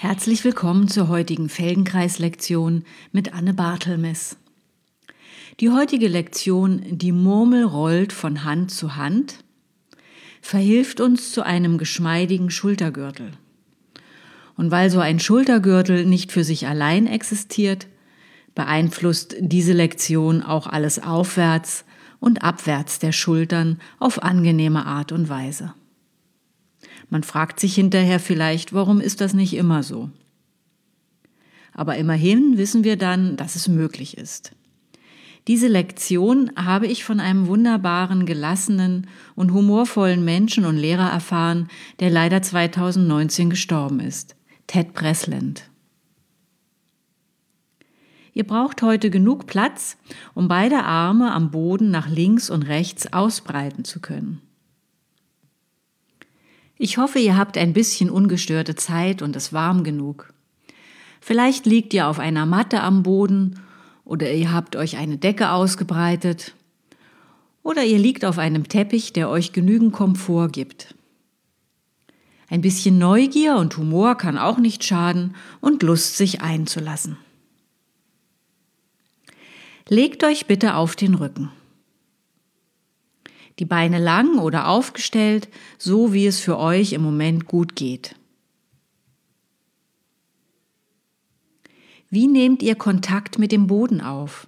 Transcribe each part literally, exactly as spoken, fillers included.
Herzlich willkommen zur heutigen Feldenkreis-Lektion mit Anne Barthelmess. Die heutige Lektion "Die Murmel rollt von Hand zu Hand" verhilft uns zu einem geschmeidigen Schultergürtel. Und weil so ein Schultergürtel nicht für sich allein existiert, beeinflusst diese Lektion auch alles aufwärts und abwärts der Schultern auf angenehme Art und Weise. Man fragt sich hinterher vielleicht, warum ist das nicht immer so? Aber immerhin wissen wir dann, dass es möglich ist. Diese Lektion habe ich von einem wunderbaren, gelassenen und humorvollen Menschen und Lehrer erfahren, der leider zweitausendneunzehn gestorben ist, Ted Breslin. Ihr braucht heute genug Platz, um beide Arme am Boden nach links und rechts ausbreiten zu können. Ich hoffe, ihr habt ein bisschen ungestörte Zeit und es warm genug. Vielleicht liegt ihr auf einer Matte am Boden oder ihr habt euch eine Decke ausgebreitet oder ihr liegt auf einem Teppich, der euch genügend Komfort gibt. Ein bisschen Neugier und Humor kann auch nicht schaden und Lust, sich einzulassen. Legt euch bitte auf den Rücken. Die Beine lang oder aufgestellt, so wie es für euch im Moment gut geht. Wie nehmt ihr Kontakt mit dem Boden auf?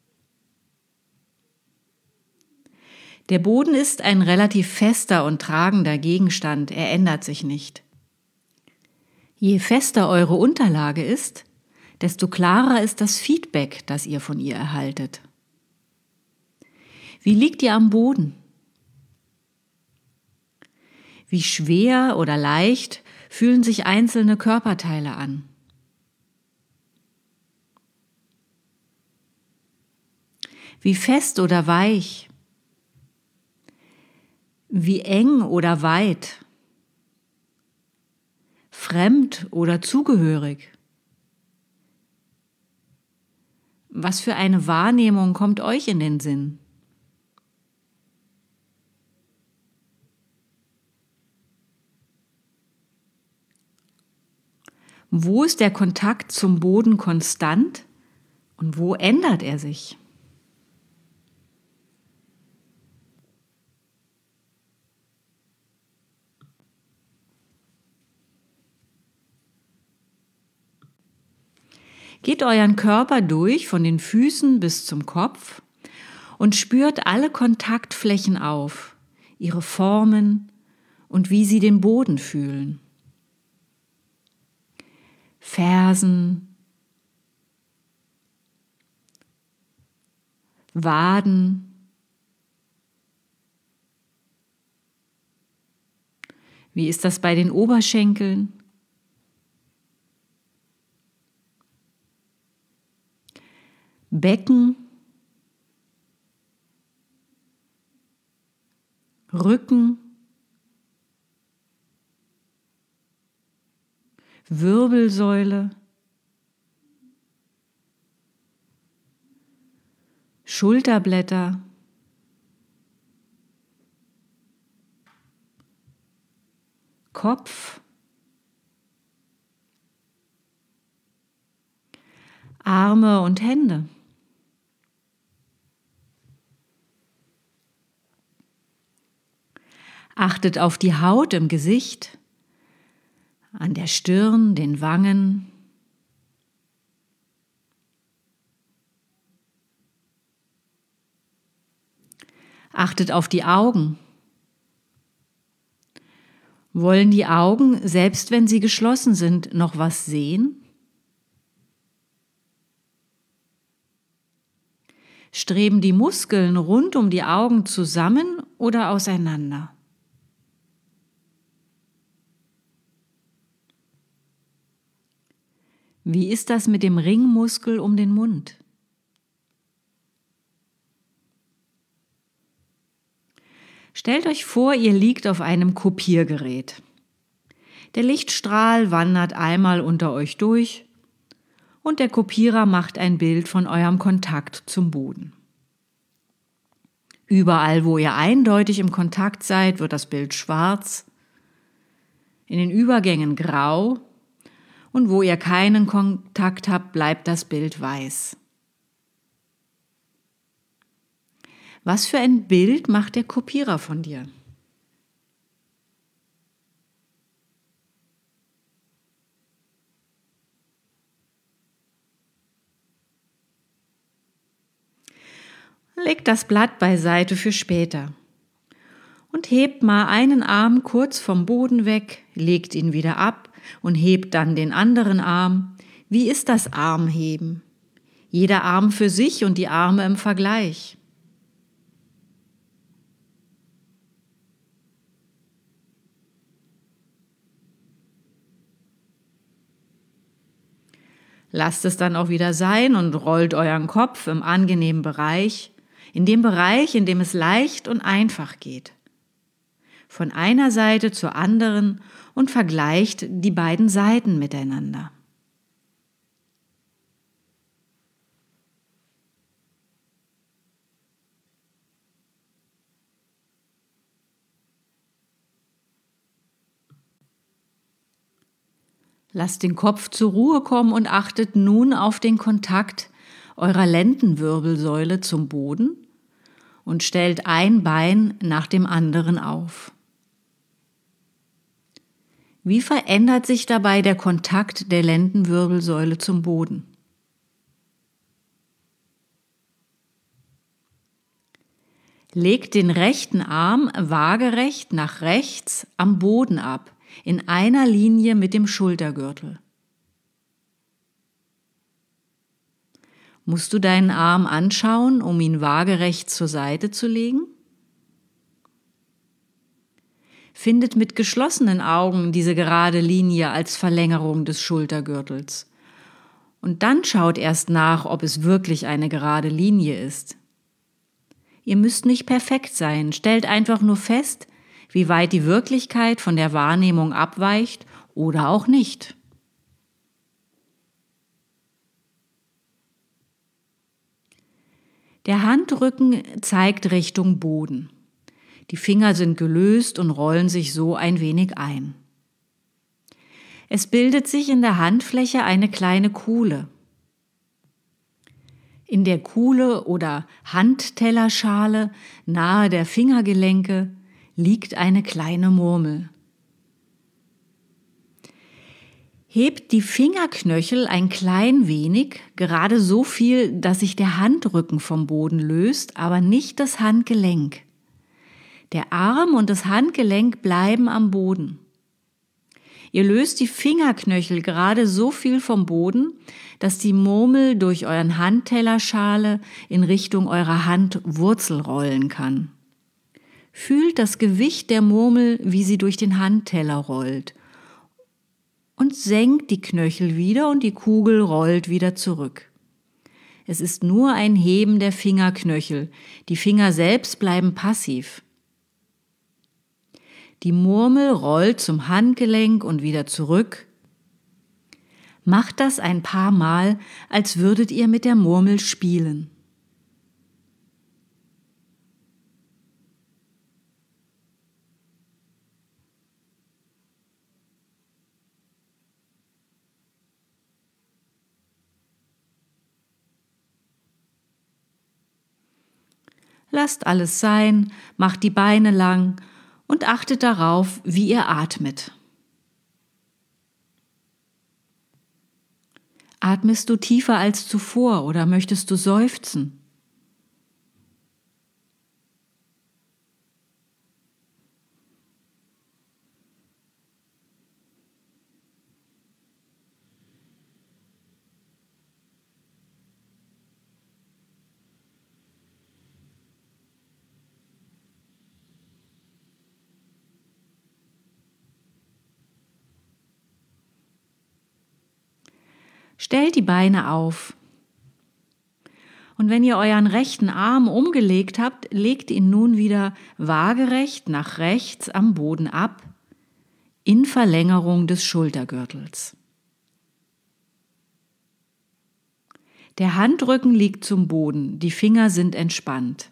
Der Boden ist ein relativ fester und tragender Gegenstand, er ändert sich nicht. Je fester eure Unterlage ist, desto klarer ist das Feedback, das ihr von ihr erhaltet. Wie liegt ihr am Boden? Wie schwer oder leicht fühlen sich einzelne Körperteile an? Wie fest oder weich? Wie eng oder weit? Fremd oder zugehörig? Was für eine Wahrnehmung kommt euch in den Sinn? Wo ist der Kontakt zum Boden konstant und wo ändert er sich? Geht euren Körper durch, von den Füßen bis zum Kopf und spürt alle Kontaktflächen auf, ihre Formen und wie sie den Boden fühlen. Fersen, Waden, wie ist das bei den Oberschenkeln? Becken, Rücken, Wirbelsäule, Schulterblätter, Kopf, Arme und Hände. Achtet auf die Haut im Gesicht, an der Stirn, den Wangen. Achtet auf die Augen. Wollen die Augen, selbst wenn sie geschlossen sind, noch was sehen? Streben die Muskeln rund um die Augen zusammen oder auseinander? Wie ist das mit dem Ringmuskel um den Mund? Stellt euch vor, ihr liegt auf einem Kopiergerät. Der Lichtstrahl wandert einmal unter euch durch und der Kopierer macht ein Bild von eurem Kontakt zum Boden. Überall, wo ihr eindeutig im Kontakt seid, wird das Bild schwarz, in den Übergängen grau Und wo ihr keinen Kontakt habt, bleibt das Bild weiß. Was für ein Bild macht der Kopierer von dir? Leg das Blatt beiseite für später und hebt mal einen Arm kurz vom Boden weg, legt ihn wieder ab und hebt dann den anderen Arm. Wie ist das Armheben? Jeder Arm für sich und die Arme im Vergleich. Lasst es dann auch wieder sein und rollt euren Kopf im angenehmen Bereich, in dem Bereich, in dem es leicht und einfach geht. Von einer Seite zur anderen und vergleicht die beiden Seiten miteinander. Lasst den Kopf zur Ruhe kommen und achtet nun auf den Kontakt eurer Lendenwirbelsäule zum Boden und stellt ein Bein nach dem anderen auf. Wie verändert sich dabei der Kontakt der Lendenwirbelsäule zum Boden? Legt den rechten Arm waagerecht nach rechts am Boden ab, in einer Linie mit dem Schultergürtel. Musst du deinen Arm anschauen, um ihn waagerecht zur Seite zu legen? Findet mit geschlossenen Augen diese gerade Linie als Verlängerung des Schultergürtels. Und dann schaut erst nach, ob es wirklich eine gerade Linie ist. Ihr müsst nicht perfekt sein, stellt einfach nur fest, wie weit die Wirklichkeit von der Wahrnehmung abweicht oder auch nicht. Der Handrücken zeigt Richtung Boden. Die Finger sind gelöst und rollen sich so ein wenig ein. Es bildet sich in der Handfläche eine kleine Kuhle. In der Kuhle oder Handtellerschale nahe der Fingergelenke liegt eine kleine Murmel. Hebt die Fingerknöchel ein klein wenig, gerade so viel, dass sich der Handrücken vom Boden löst, aber nicht das Handgelenk. Der Arm und das Handgelenk bleiben am Boden. Ihr löst die Fingerknöchel gerade so viel vom Boden, dass die Murmel durch euren Handtellerschale in Richtung eurer Handwurzel rollen kann. Fühlt das Gewicht der Murmel, wie sie durch den Handteller rollt. Und senkt die Knöchel wieder und die Kugel rollt wieder zurück. Es ist nur ein Heben der Fingerknöchel. Die Finger selbst bleiben passiv. Die Murmel rollt zum Handgelenk und wieder zurück. Macht das ein paar Mal, als würdet ihr mit der Murmel spielen. Lasst alles sein, macht die Beine lang und achtet darauf, wie ihr atmet. Atmest du tiefer als zuvor oder möchtest du seufzen? Stellt die Beine auf. Und wenn ihr euren rechten Arm umgelegt habt, legt ihn nun wieder waagerecht nach rechts am Boden ab, in Verlängerung des Schultergürtels. Der Handrücken liegt zum Boden, die Finger sind entspannt.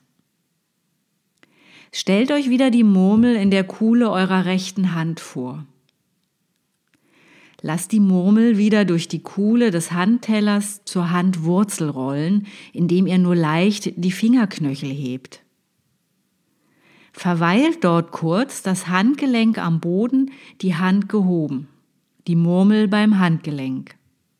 Stellt euch wieder die Murmel in der Kuhle eurer rechten Hand vor. Lasst die Murmel wieder durch die Kuhle des Handtellers zur Handwurzel rollen, indem ihr nur leicht die Fingerknöchel hebt. Verweilt dort kurz, das Handgelenk am Boden, die Hand gehoben, die Murmel beim Handgelenk.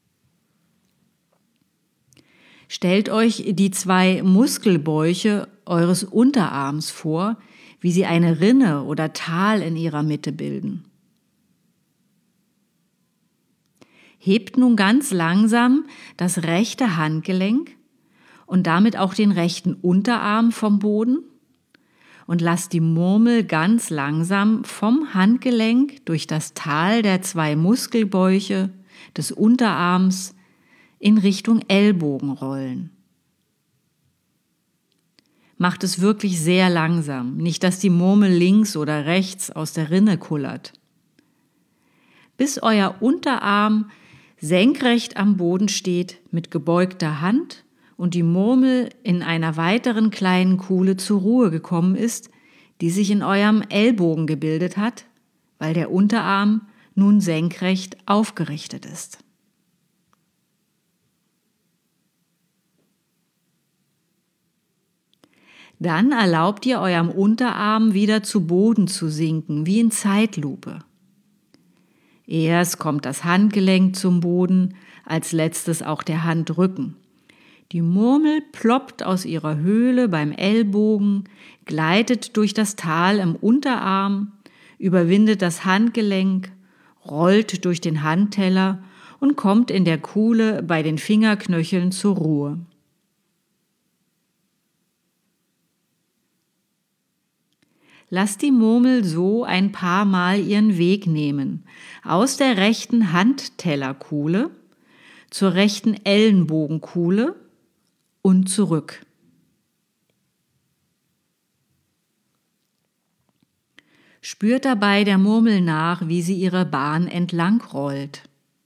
Stellt euch die zwei Muskelbäuche eures Unterarms vor, wie sie eine Rinne oder Tal in ihrer Mitte bilden. Hebt nun ganz langsam das rechte Handgelenk und damit auch den rechten Unterarm vom Boden und lasst die Murmel ganz langsam vom Handgelenk durch das Tal der zwei Muskelbäuche des Unterarms in Richtung Ellbogen rollen. Macht es wirklich sehr langsam, nicht dass die Murmel links oder rechts aus der Rinne kullert. Bis euer Unterarm senkrecht am Boden steht mit gebeugter Hand und die Murmel in einer weiteren kleinen Kuhle zur Ruhe gekommen ist, die sich in eurem Ellbogen gebildet hat, weil der Unterarm nun senkrecht aufgerichtet ist. Dann erlaubt ihr eurem Unterarm wieder zu Boden zu sinken, wie in Zeitlupe. Erst kommt das Handgelenk zum Boden, als letztes auch der Handrücken. Die Murmel ploppt aus ihrer Höhle beim Ellbogen, gleitet durch das Tal im Unterarm, überwindet das Handgelenk, rollt durch den Handteller und kommt in der Kuhle bei den Fingerknöcheln zur Ruhe. Lasst die Murmel so ein paar Mal ihren Weg nehmen, aus der rechten Handtellerkuhle zur rechten Ellenbogenkuhle und zurück. Spürt dabei der Murmel nach, wie sie ihre Bahn entlang rollt.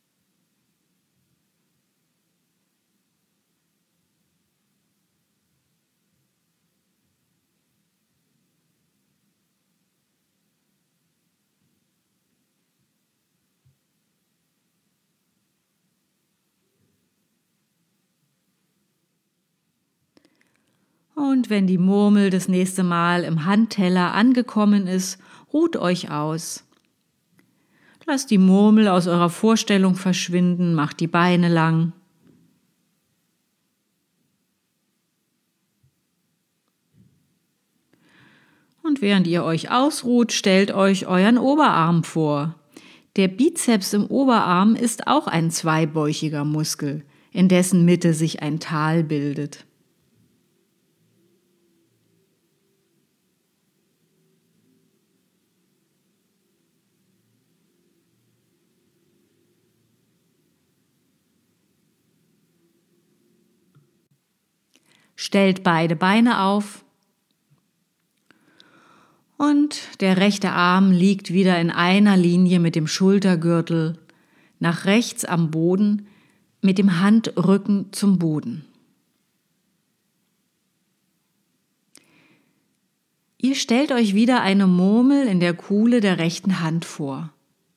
Und wenn die Murmel das nächste Mal im Handteller angekommen ist, ruht euch aus. Lasst die Murmel aus eurer Vorstellung verschwinden, macht die Beine lang. Und während ihr euch ausruht, stellt euch euren Oberarm vor. Der Bizeps im Oberarm ist auch ein zweibäuchiger Muskel, in dessen Mitte sich ein Tal bildet. Stellt beide Beine auf und der rechte Arm liegt wieder in einer Linie mit dem Schultergürtel nach rechts am Boden mit dem Handrücken zum Boden. Ihr stellt euch wieder eine Murmel in der Kuhle der rechten Hand vor.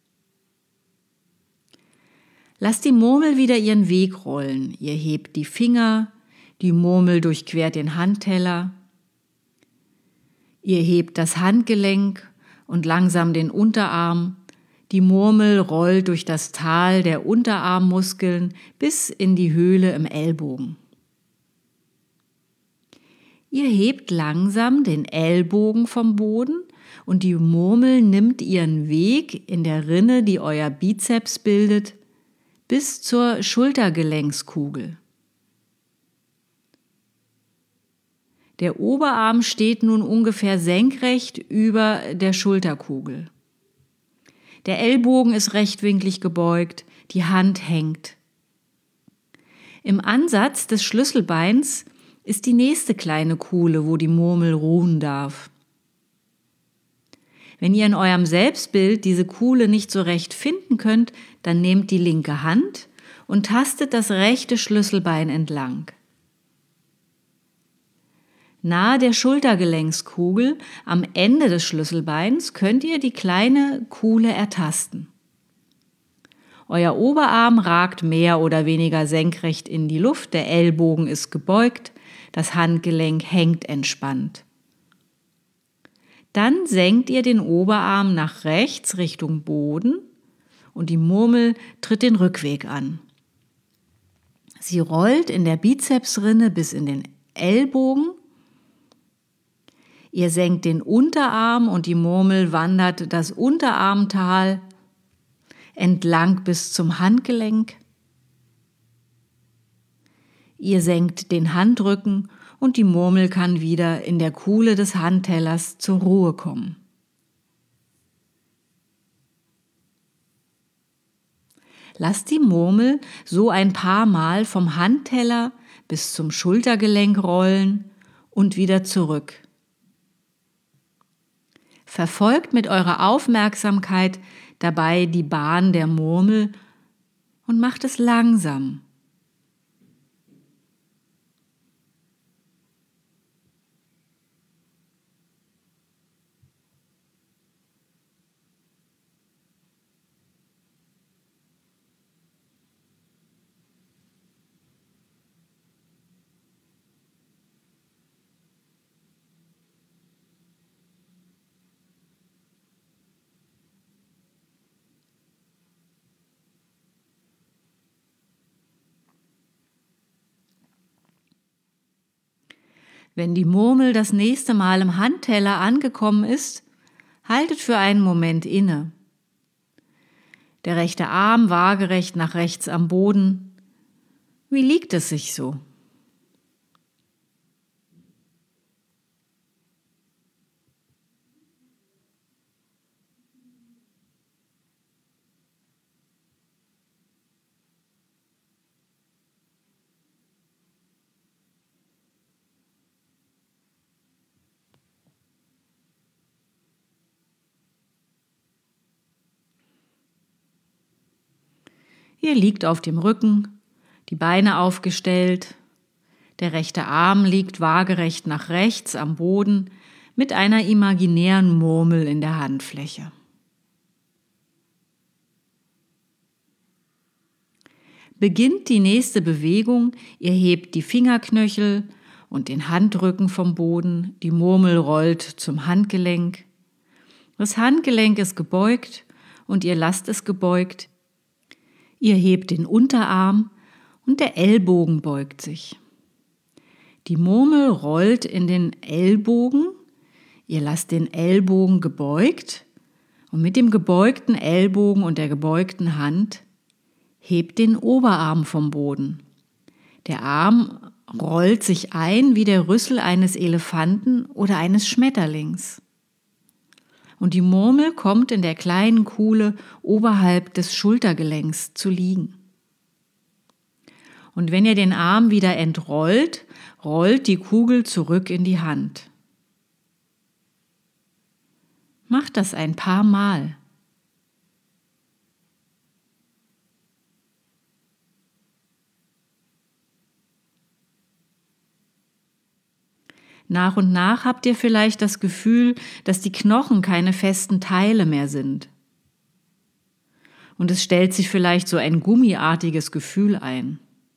Lasst die Murmel wieder ihren Weg rollen. Ihr hebt die Finger, die Murmel durchquert den Handteller. Ihr hebt das Handgelenk und langsam den Unterarm. Die Murmel rollt durch das Tal der Unterarmmuskeln bis in die Höhle im Ellbogen. Ihr hebt langsam den Ellbogen vom Boden und die Murmel nimmt ihren Weg in der Rinne, die euer Bizeps bildet, bis zur Schultergelenkskugel. Der Oberarm steht nun ungefähr senkrecht über der Schulterkugel. Der Ellbogen ist rechtwinklig gebeugt, die Hand hängt. Im Ansatz des Schlüsselbeins ist die nächste kleine Kuhle, wo die Murmel ruhen darf. Wenn ihr in eurem Selbstbild diese Kuhle nicht so recht finden könnt, dann nehmt die linke Hand und tastet das rechte Schlüsselbein entlang. Nahe der Schultergelenkskugel, am Ende des Schlüsselbeins, könnt ihr die kleine Kuhle ertasten. Euer Oberarm ragt mehr oder weniger senkrecht in die Luft, der Ellbogen ist gebeugt, das Handgelenk hängt entspannt. Dann senkt ihr den Oberarm nach rechts Richtung Boden und die Murmel tritt den Rückweg an. Sie rollt in der Bizepsrinne bis in den Ellbogen. Ihr senkt den Unterarm und die Murmel wandert das Unterarmtal entlang bis zum Handgelenk. Ihr senkt den Handrücken und die Murmel kann wieder in der Kuhle des Handtellers zur Ruhe kommen. Lasst die Murmel so ein paar Mal vom Handteller bis zum Schultergelenk rollen und wieder zurück. Verfolgt mit eurer Aufmerksamkeit dabei die Bahn der Murmel und macht es langsam. Wenn die Murmel das nächste Mal im Handteller angekommen ist, haltet für einen Moment inne. Der rechte Arm waagerecht nach rechts am Boden. Wie liegt es sich so? Ihr liegt auf dem Rücken, die Beine aufgestellt, der rechte Arm liegt waagerecht nach rechts am Boden mit einer imaginären Murmel in der Handfläche. Beginnt die nächste Bewegung, ihr hebt die Fingerknöchel und den Handrücken vom Boden, die Murmel rollt zum Handgelenk. Das Handgelenk ist gebeugt und ihr lasst es gebeugt. Ihr hebt den Unterarm und der Ellbogen beugt sich. Die Murmel rollt in den Ellbogen, ihr lasst den Ellbogen gebeugt und mit dem gebeugten Ellbogen und der gebeugten Hand hebt den Oberarm vom Boden. Der Arm rollt sich ein wie der Rüssel eines Elefanten oder eines Schmetterlings. Und die Murmel kommt in der kleinen Kuhle oberhalb des Schultergelenks zu liegen. Und wenn ihr den Arm wieder entrollt, rollt die Kugel zurück in die Hand. Macht das ein paar Mal. Nach und nach habt ihr vielleicht das Gefühl, dass die Knochen keine festen Teile mehr sind. Und es stellt sich vielleicht so ein gummiartiges Gefühl ein.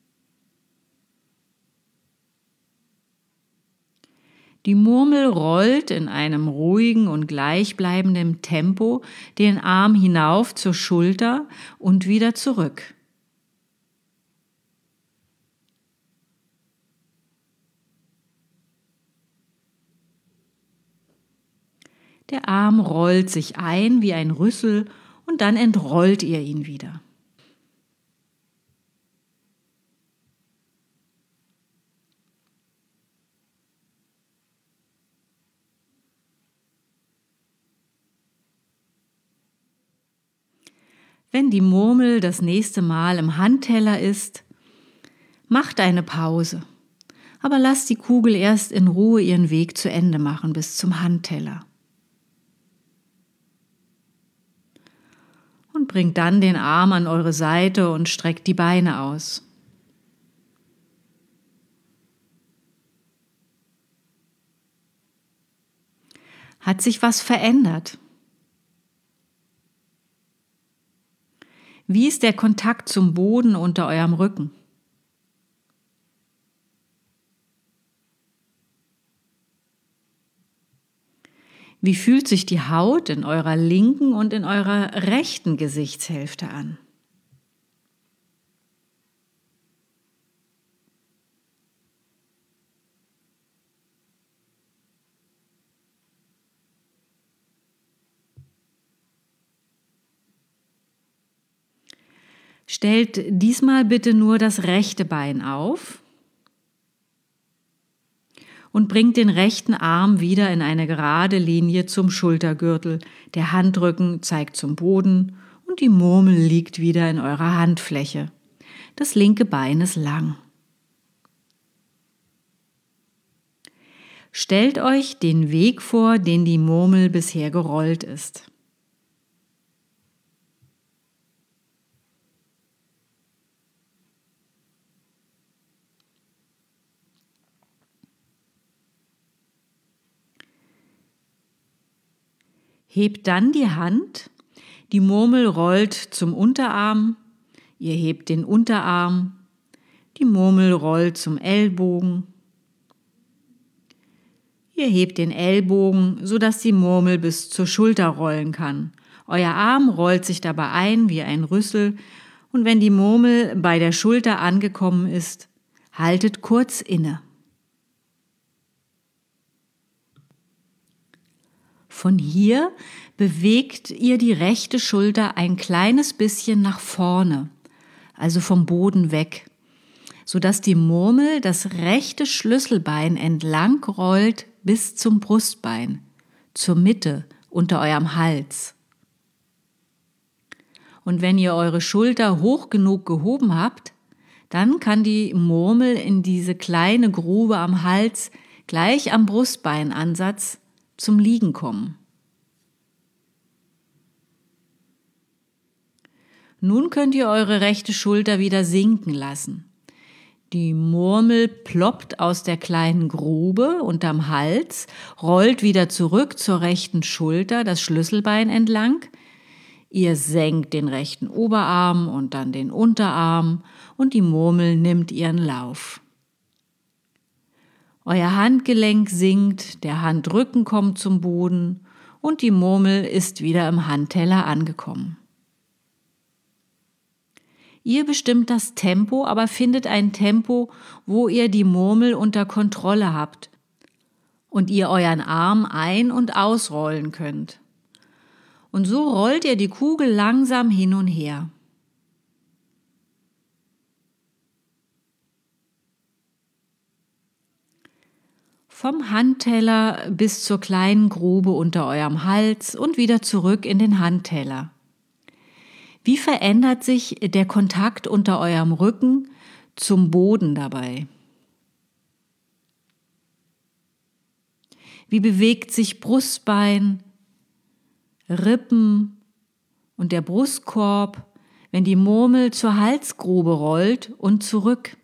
Die Murmel rollt in einem ruhigen und gleichbleibenden Tempo den Arm hinauf zur Schulter und wieder zurück. Der Arm rollt sich ein wie ein Rüssel und dann entrollt ihr ihn wieder. Wenn die Murmel das nächste Mal im Handteller ist, macht eine Pause, aber lasst die Kugel erst in Ruhe ihren Weg zu Ende machen bis zum Handteller. Und bringt dann den Arm an eure Seite und streckt die Beine aus. Hat sich was verändert? Wie ist der Kontakt zum Boden unter eurem Rücken? Wie fühlt sich die Haut in eurer linken und in eurer rechten Gesichtshälfte an? Stellt diesmal bitte nur das rechte Bein auf und bringt den rechten Arm wieder in eine gerade Linie zum Schultergürtel. Der Handrücken zeigt zum Boden und die Murmel liegt wieder in eurer Handfläche. Das linke Bein ist lang. Stellt euch den Weg vor, den die Murmel bisher gerollt ist. Hebt dann die Hand, die Murmel rollt zum Unterarm, ihr hebt den Unterarm, die Murmel rollt zum Ellbogen, ihr hebt den Ellbogen, sodass die Murmel bis zur Schulter rollen kann. Euer Arm rollt sich dabei ein wie ein Rüssel und wenn die Murmel bei der Schulter angekommen ist, haltet kurz inne. Von hier bewegt ihr die rechte Schulter ein kleines bisschen nach vorne, also vom Boden weg, sodass die Murmel das rechte Schlüsselbein entlang rollt bis zum Brustbein, zur Mitte, unter eurem Hals. Und wenn ihr eure Schulter hoch genug gehoben habt, dann kann die Murmel in diese kleine Grube am Hals gleich am Brustbeinansatz zum Liegen kommen. Nun könnt ihr eure rechte Schulter wieder sinken lassen. Die Murmel ploppt aus der kleinen Grube unterm Hals, rollt wieder zurück zur rechten Schulter, das Schlüsselbein entlang. Ihr senkt den rechten Oberarm und dann den Unterarm und die Murmel nimmt ihren Lauf. Euer Handgelenk sinkt, der Handrücken kommt zum Boden und die Murmel ist wieder im Handteller angekommen. Ihr bestimmt das Tempo, aber findet ein Tempo, wo ihr die Murmel unter Kontrolle habt und ihr euren Arm ein- und ausrollen könnt. Und so rollt ihr die Kugel langsam hin und her. Vom Handteller bis zur kleinen Grube unter eurem Hals und wieder zurück in den Handteller. Wie verändert sich der Kontakt unter eurem Rücken zum Boden dabei? Wie bewegt sich Brustbein, Rippen und der Brustkorb, wenn die Murmel zur Halsgrube rollt und zurück?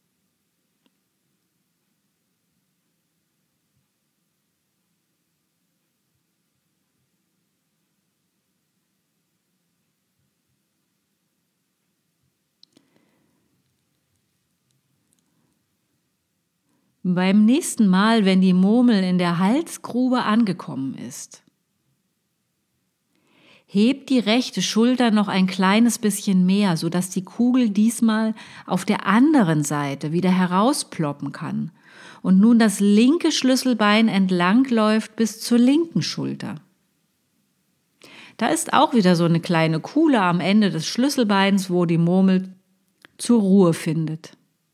Beim nächsten Mal, wenn die Murmel in der Halsgrube angekommen ist, hebt die rechte Schulter noch ein kleines bisschen mehr, sodass die Kugel diesmal auf der anderen Seite wieder herausploppen kann und nun das linke Schlüsselbein entlang läuft bis zur linken Schulter. Da ist auch wieder so eine kleine Kuhle am Ende des Schlüsselbeins, wo die Murmel zur Ruhe findet.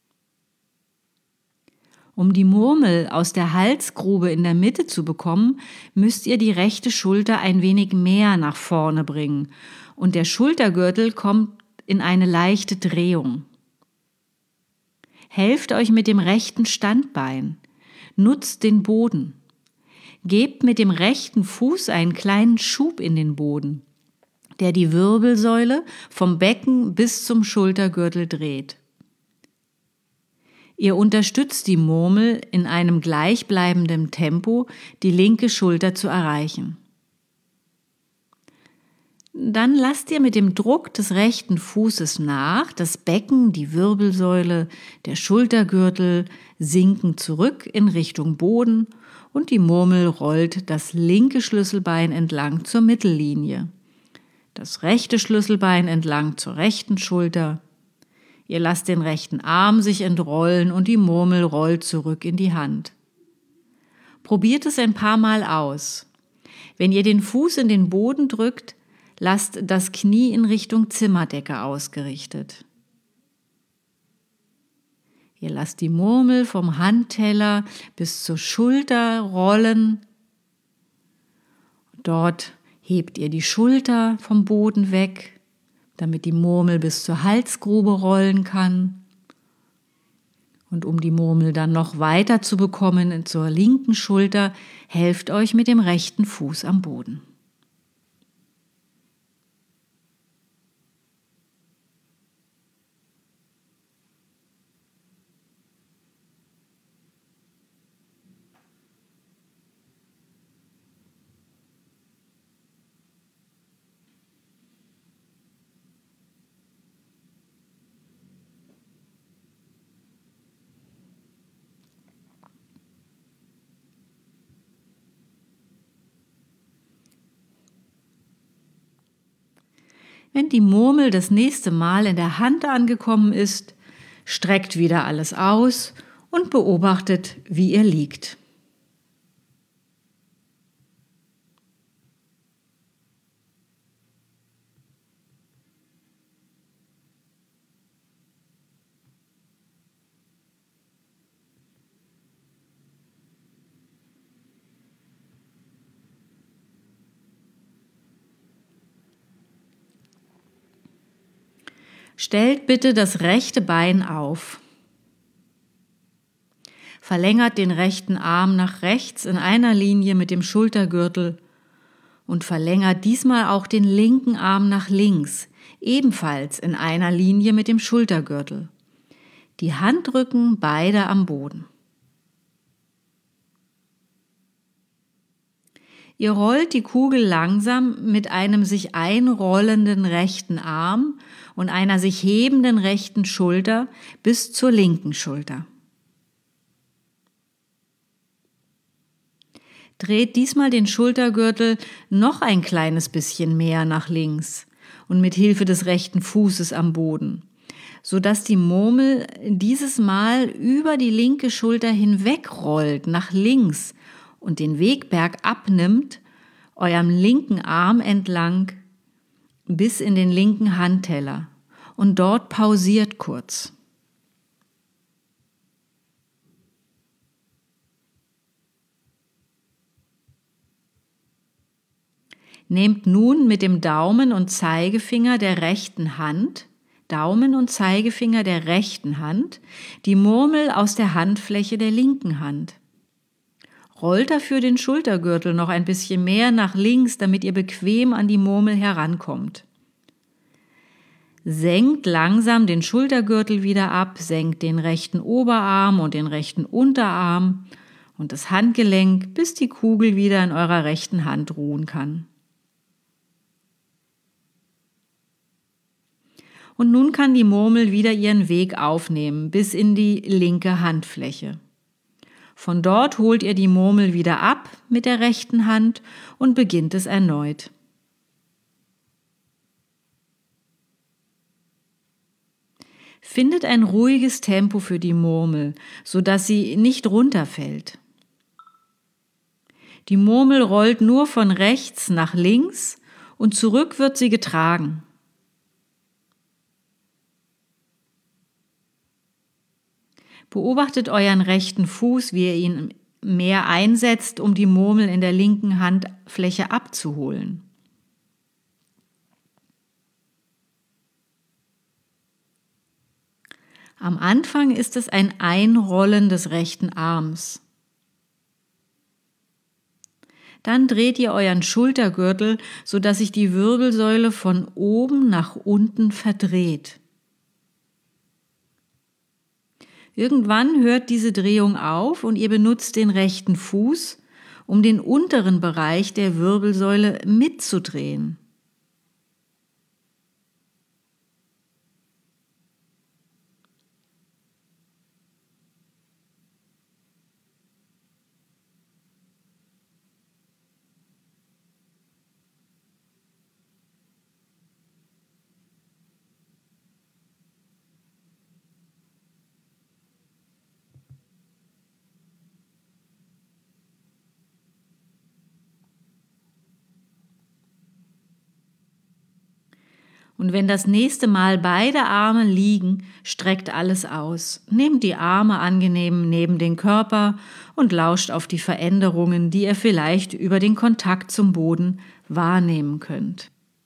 Um die Murmel aus der Halsgrube in der Mitte zu bekommen, müsst ihr die rechte Schulter ein wenig mehr nach vorne bringen und der Schultergürtel kommt in eine leichte Drehung. Helft euch mit dem rechten Standbein, nutzt den Boden, gebt mit dem rechten Fuß einen kleinen Schub in den Boden, der die Wirbelsäule vom Becken bis zum Schultergürtel dreht. Ihr unterstützt die Murmel in einem gleichbleibenden Tempo, die linke Schulter zu erreichen. Dann lasst ihr mit dem Druck des rechten Fußes nach, das Becken, die Wirbelsäule, der Schultergürtel sinken zurück in Richtung Boden und die Murmel rollt das linke Schlüsselbein entlang zur Mittellinie, das rechte Schlüsselbein entlang zur rechten Schulter. Ihr lasst den rechten Arm sich entrollen und die Murmel rollt zurück in die Hand. Probiert es ein paar Mal aus. Wenn ihr den Fuß in den Boden drückt, lasst das Knie in Richtung Zimmerdecke ausgerichtet. Ihr lasst die Murmel vom Handteller bis zur Schulter rollen. Dort hebt ihr die Schulter vom Boden weg, damit die Murmel bis zur Halsgrube rollen kann. Und um die Murmel dann noch weiter zu bekommen zur linken Schulter, helft euch mit dem rechten Fuß am Boden. Wenn die Murmel das nächste Mal in der Hand angekommen ist, streckt wieder alles aus und beobachtet, wie ihr liegt. Stellt bitte das rechte Bein auf. Verlängert den rechten Arm nach rechts in einer Linie mit dem Schultergürtel und verlängert diesmal auch den linken Arm nach links, ebenfalls in einer Linie mit dem Schultergürtel. Die Handrücken beide am Boden. Ihr rollt die Kugel langsam mit einem sich einrollenden rechten Arm und einer sich hebenden rechten Schulter bis zur linken Schulter. Dreht diesmal den Schultergürtel noch ein kleines bisschen mehr nach links und mit Hilfe des rechten Fußes am Boden, sodass die Murmel dieses Mal über die linke Schulter hinweg rollt nach links und den Weg bergab nimmt, eurem linken Arm entlang bis in den linken Handteller und dort pausiert kurz. Nehmt nun mit dem Daumen und Zeigefinger der rechten Hand, Daumen und Zeigefinger der rechten Hand, die Murmel aus der Handfläche der linken Hand. Rollt dafür den Schultergürtel noch ein bisschen mehr nach links, damit ihr bequem an die Murmel herankommt. Senkt langsam den Schultergürtel wieder ab, senkt den rechten Oberarm und den rechten Unterarm und das Handgelenk, bis die Kugel wieder in eurer rechten Hand ruhen kann. Und nun kann die Murmel wieder ihren Weg aufnehmen, bis in die linke Handfläche. Von dort holt ihr die Murmel wieder ab mit der rechten Hand und beginnt es erneut. Findet ein ruhiges Tempo für die Murmel, sodass sie nicht runterfällt. Die Murmel rollt nur von rechts nach links und zurück wird sie getragen. Beobachtet euren rechten Fuß, wie ihr ihn mehr einsetzt, um die Murmel in der linken Handfläche abzuholen. Am Anfang ist es ein Einrollen des rechten Arms. Dann dreht ihr euren Schultergürtel, sodass sich die Wirbelsäule von oben nach unten verdreht. Irgendwann hört diese Drehung auf und ihr benutzt den rechten Fuß, um den unteren Bereich der Wirbelsäule mitzudrehen. Und wenn das nächste Mal beide Arme liegen, streckt alles aus. Nehmt die Arme angenehm neben den Körper und lauscht auf die Veränderungen, die ihr vielleicht über den Kontakt zum Boden wahrnehmen könnt.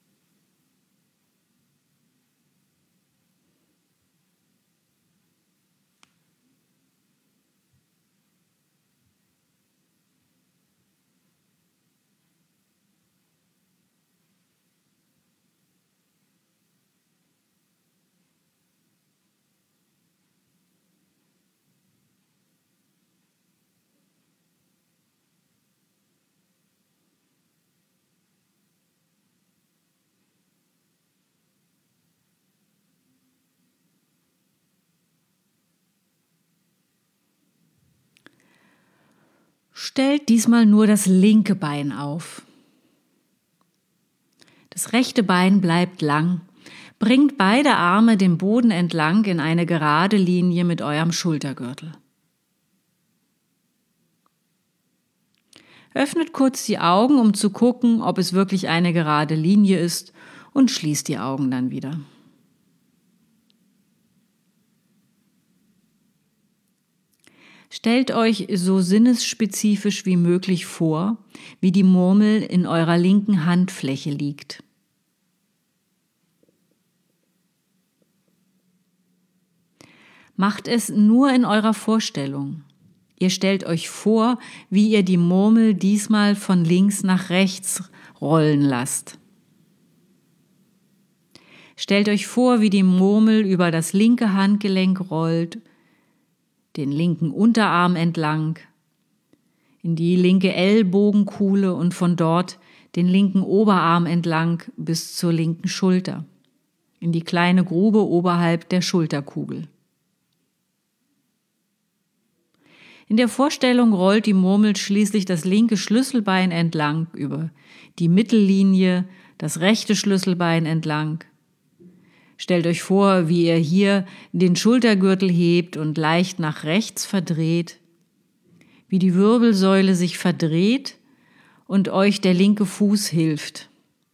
Stellt diesmal nur das linke Bein auf. Das rechte Bein bleibt lang. Bringt beide Arme den Boden entlang in eine gerade Linie mit eurem Schultergürtel. Öffnet kurz die Augen, um zu gucken, ob es wirklich eine gerade Linie ist, und schließt die Augen dann wieder. Stellt euch so sinnesspezifisch wie möglich vor, wie die Murmel in eurer linken Handfläche liegt. Macht es nur in eurer Vorstellung. Ihr stellt euch vor, wie ihr die Murmel diesmal von links nach rechts rollen lasst. Stellt euch vor, wie die Murmel über das linke Handgelenk rollt, den linken Unterarm entlang, in die linke Ellbogenkuhle und von dort den linken Oberarm entlang bis zur linken Schulter, in die kleine Grube oberhalb der Schulterkugel. In der Vorstellung rollt die Murmel schließlich das linke Schlüsselbein entlang über die Mittellinie, das rechte Schlüsselbein entlang. Stellt euch vor, wie ihr hier den Schultergürtel hebt und leicht nach rechts verdreht, wie die Wirbelsäule sich verdreht und euch der linke Fuß hilft.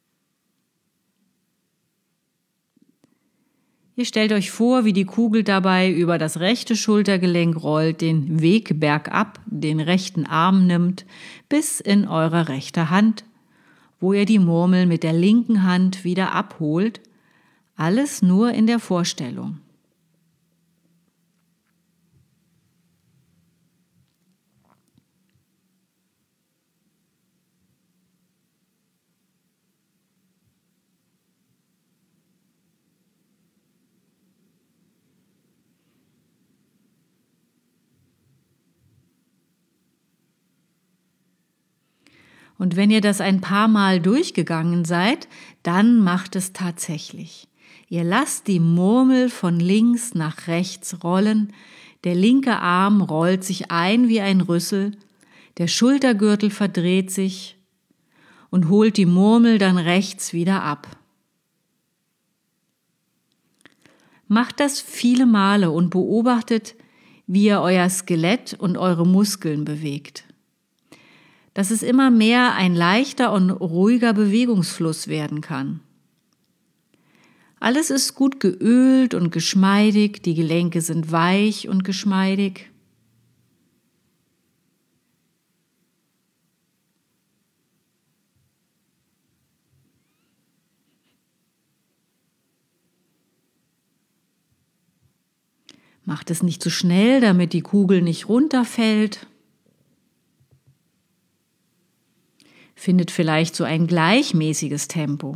Ihr stellt euch vor, wie die Kugel dabei über das rechte Schultergelenk rollt, den Weg bergab, den rechten Arm nimmt, bis in eure rechte Hand, wo ihr die Murmel mit der linken Hand wieder abholt. Alles nur in der Vorstellung. Und wenn ihr das ein paar Mal durchgegangen seid, dann macht es tatsächlich. Ihr lasst die Murmel von links nach rechts rollen, der linke Arm rollt sich ein wie ein Rüssel, der Schultergürtel verdreht sich und holt die Murmel dann rechts wieder ab. Macht das viele Male und beobachtet, wie ihr euer Skelett und eure Muskeln bewegt. Dass es immer mehr ein leichter und ruhiger Bewegungsfluss werden kann. Alles ist gut geölt und geschmeidig, die Gelenke sind weich und geschmeidig. Macht es nicht zu schnell, damit die Kugel nicht runterfällt. Findet vielleicht so ein gleichmäßiges Tempo.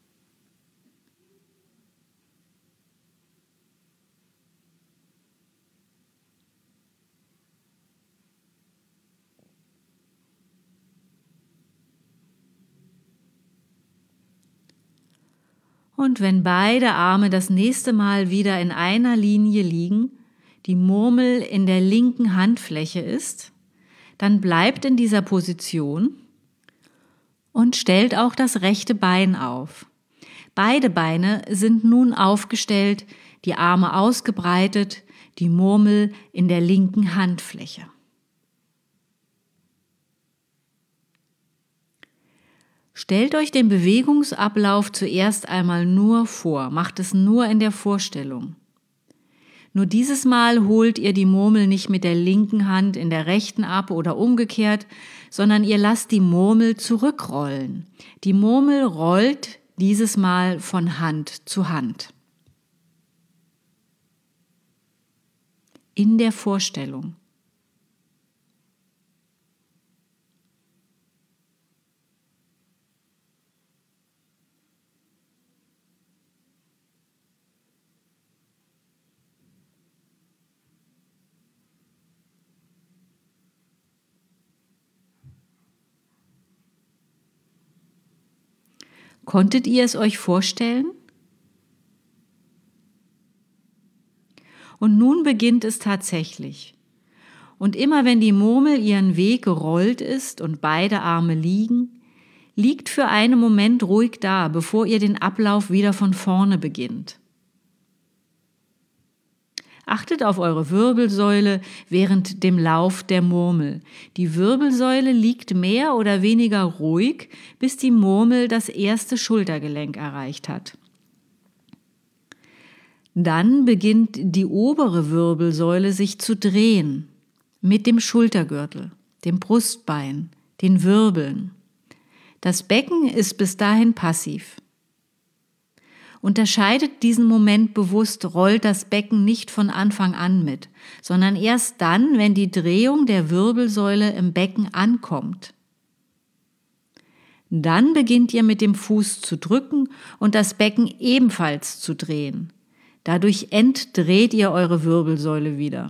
Und wenn beide Arme das nächste Mal wieder in einer Linie liegen, die Murmel in der linken Handfläche ist, dann bleibt in dieser Position und stellt auch das rechte Bein auf. Beide Beine sind nun aufgestellt, die Arme ausgebreitet, die Murmel in der linken Handfläche. Stellt euch den Bewegungsablauf zuerst einmal nur vor, macht es nur in der Vorstellung. Nur dieses Mal holt ihr die Murmel nicht mit der linken Hand in der rechten ab oder umgekehrt, sondern ihr lasst die Murmel zurückrollen. Die Murmel rollt dieses Mal von Hand zu Hand. In der Vorstellung. Konntet ihr es euch vorstellen? Und nun beginnt es tatsächlich. Und immer wenn die Murmel ihren Weg gerollt ist und beide Arme liegen, liegt für einen Moment ruhig da, bevor ihr den Ablauf wieder von vorne beginnt. Achtet auf eure Wirbelsäule während dem Lauf der Murmel. Die Wirbelsäule liegt mehr oder weniger ruhig, bis die Murmel das erste Schultergelenk erreicht hat. Dann beginnt die obere Wirbelsäule sich zu drehen mit dem Schultergürtel, dem Brustbein, den Wirbeln. Das Becken ist bis dahin passiv. Unterscheidet diesen Moment bewusst, rollt das Becken nicht von Anfang an mit, sondern erst dann, wenn die Drehung der Wirbelsäule im Becken ankommt. Dann beginnt ihr mit dem Fuß zu drücken und das Becken ebenfalls zu drehen. Dadurch entdreht ihr eure Wirbelsäule wieder.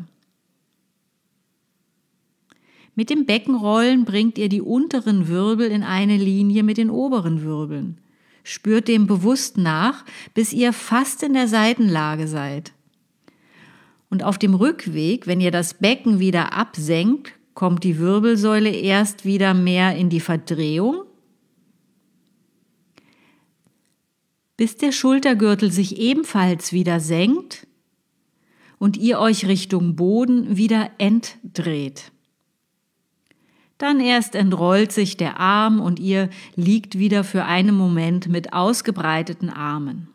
Mit dem Beckenrollen bringt ihr die unteren Wirbel in eine Linie mit den oberen Wirbeln. Spürt dem bewusst nach, bis ihr fast in der Seitenlage seid. Und auf dem Rückweg, wenn ihr das Becken wieder absenkt, kommt die Wirbelsäule erst wieder mehr in die Verdrehung, bis der Schultergürtel sich ebenfalls wieder senkt und ihr euch Richtung Boden wieder entdreht. Dann erst entrollt sich der Arm und ihr liegt wieder für einen Moment mit ausgebreiteten Armen.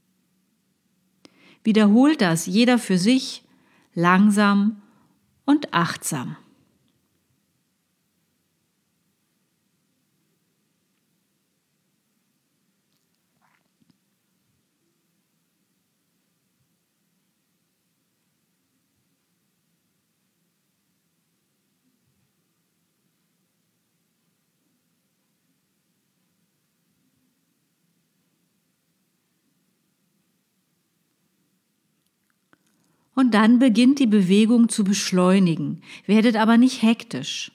Wiederholt das jeder für sich, langsam und achtsam. Und dann beginnt die Bewegung zu beschleunigen, werdet aber nicht hektisch.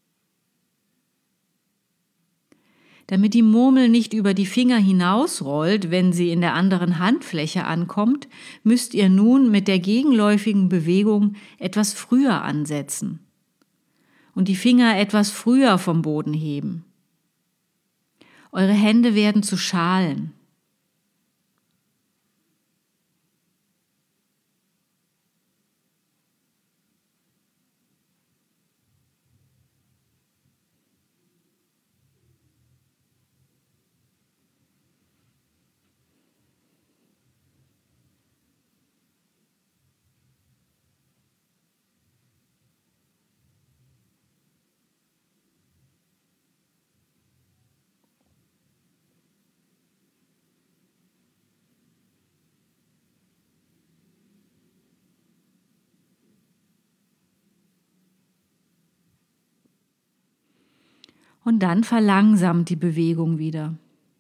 Damit die Murmel nicht über die Finger hinausrollt, wenn sie in der anderen Handfläche ankommt, müsst ihr nun mit der gegenläufigen Bewegung etwas früher ansetzen und die Finger etwas früher vom Boden heben. Eure Hände werden zu Schalen. Und dann verlangsamt die Bewegung wieder.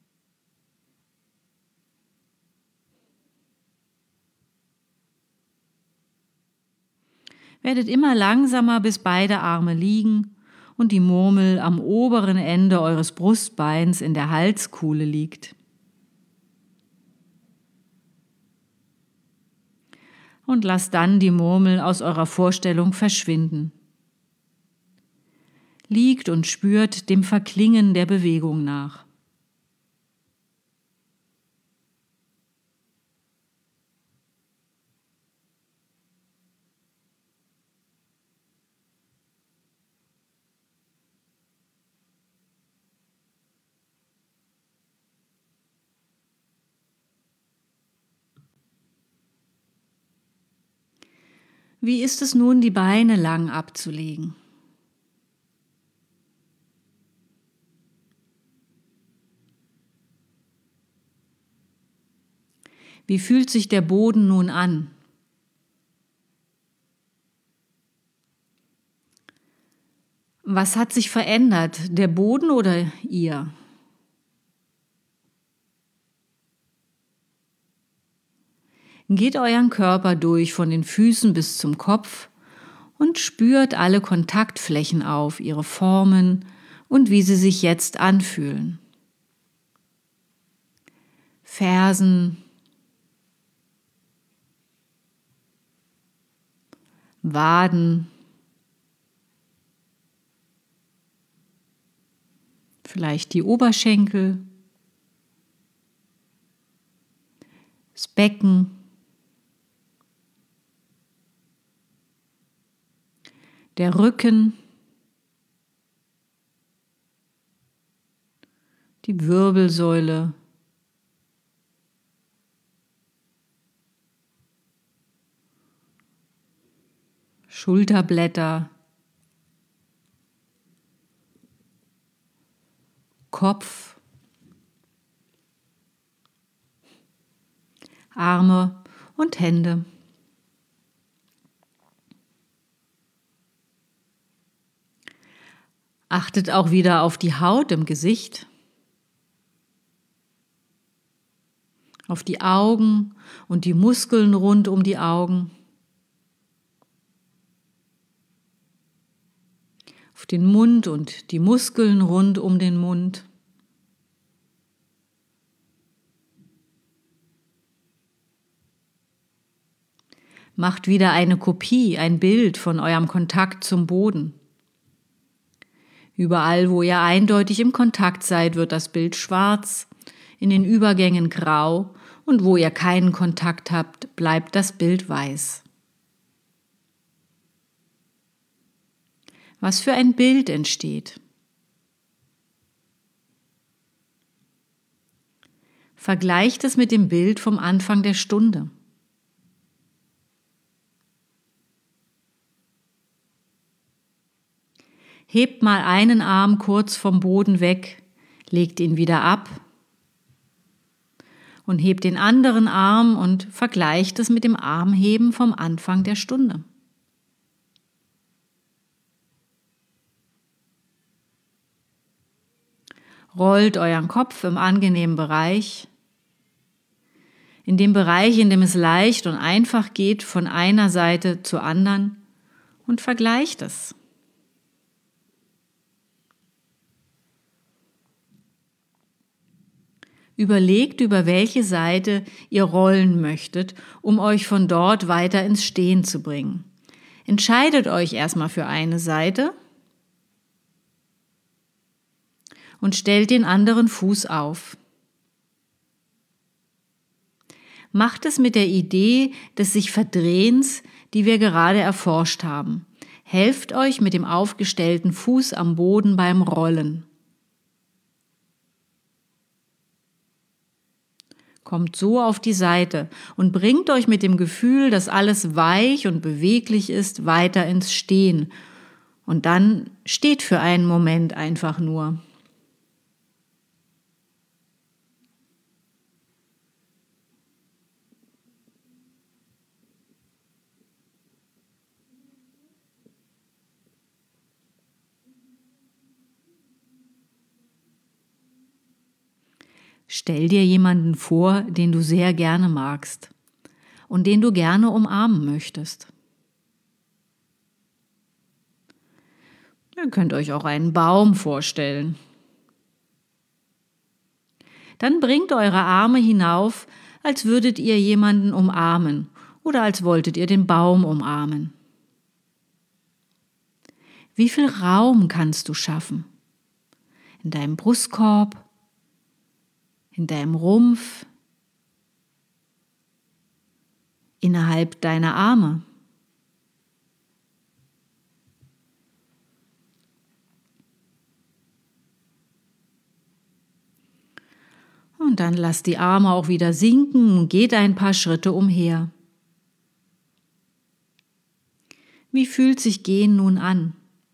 Werdet immer langsamer, bis beide Arme liegen und die Murmel am oberen Ende eures Brustbeins in der Halskuhle liegt. Und lasst dann die Murmel aus eurer Vorstellung verschwinden. Liegt und spürt dem Verklingen der Bewegung nach. Wie ist es nun, die Beine lang abzulegen? Wie fühlt sich der Boden nun an? Was hat sich verändert, der Boden oder ihr? Geht euren Körper durch von den Füßen bis zum Kopf und spürt alle Kontaktflächen auf, ihre Formen und wie sie sich jetzt anfühlen. Fersen, Waden, vielleicht die Oberschenkel, das Becken, der Rücken, die Wirbelsäule, Schulterblätter, Kopf, Arme und Hände. Achtet auch wieder auf die Haut im Gesicht, auf die Augen und die Muskeln rund um die Augen, auf den Mund und die Muskeln rund um den Mund. Macht wieder eine Kopie, ein Bild von eurem Kontakt zum Boden. Überall, wo ihr eindeutig im Kontakt seid, wird das Bild schwarz, in den Übergängen grau und wo ihr keinen Kontakt habt, bleibt das Bild weiß. Was für ein Bild entsteht. Vergleicht es mit dem Bild vom Anfang der Stunde. Hebt mal einen Arm kurz vom Boden weg, legt ihn wieder ab und hebt den anderen Arm und vergleicht es mit dem Armheben vom Anfang der Stunde. Rollt euren Kopf im angenehmen Bereich, in dem Bereich, in dem es leicht und einfach geht, von einer Seite zur anderen und vergleicht es. Überlegt, über welche Seite ihr rollen möchtet, um euch von dort weiter ins Stehen zu bringen. Entscheidet euch erstmal für eine Seite und stellt den anderen Fuß auf. Macht es mit der Idee des sich Verdrehens, die wir gerade erforscht haben. Helft euch mit dem aufgestellten Fuß am Boden beim Rollen. Kommt so auf die Seite und bringt euch mit dem Gefühl, dass alles weich und beweglich ist, weiter ins Stehen. Und dann steht für einen Moment einfach nur. Stell dir jemanden vor, den du sehr gerne magst und den du gerne umarmen möchtest. Ihr könnt euch auch einen Baum vorstellen. Dann bringt eure Arme hinauf, als würdet ihr jemanden umarmen oder als wolltet ihr den Baum umarmen. Wie viel Raum kannst du schaffen? In deinem Brustkorb? In deinem Rumpf, innerhalb deiner Arme. Und dann lasst die Arme auch wieder sinken und geht ein paar Schritte umher. Wie fühlt sich Gehen nun an?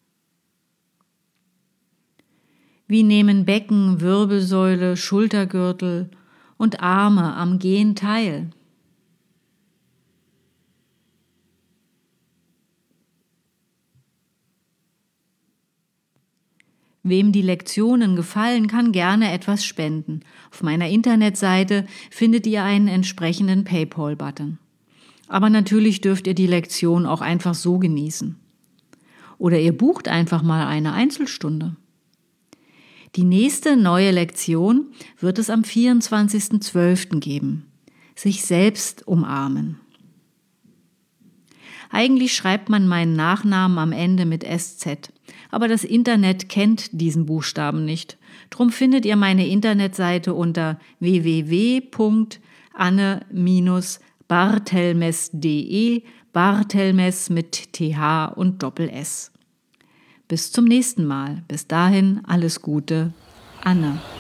Wie nehmen Becken, Wirbelsäule, Schultergürtel und Arme am Gehen teil? Wem die Lektionen gefallen, kann gerne etwas spenden. Auf meiner Internetseite findet ihr einen entsprechenden PayPal-Button. Aber natürlich dürft ihr die Lektion auch einfach so genießen. Oder ihr bucht einfach mal eine Einzelstunde. Die nächste neue Lektion wird es am vierundzwanzigsten zwölften geben. Sich selbst umarmen. Eigentlich schreibt man meinen Nachnamen am Ende mit S Z, aber das Internet kennt diesen Buchstaben nicht. Drum findet ihr meine Internetseite unter w w w punkt anne barthelmess punkt de, Barthelmess mit T H und Doppel-S. Bis zum nächsten Mal. Bis dahin alles Gute, Anne.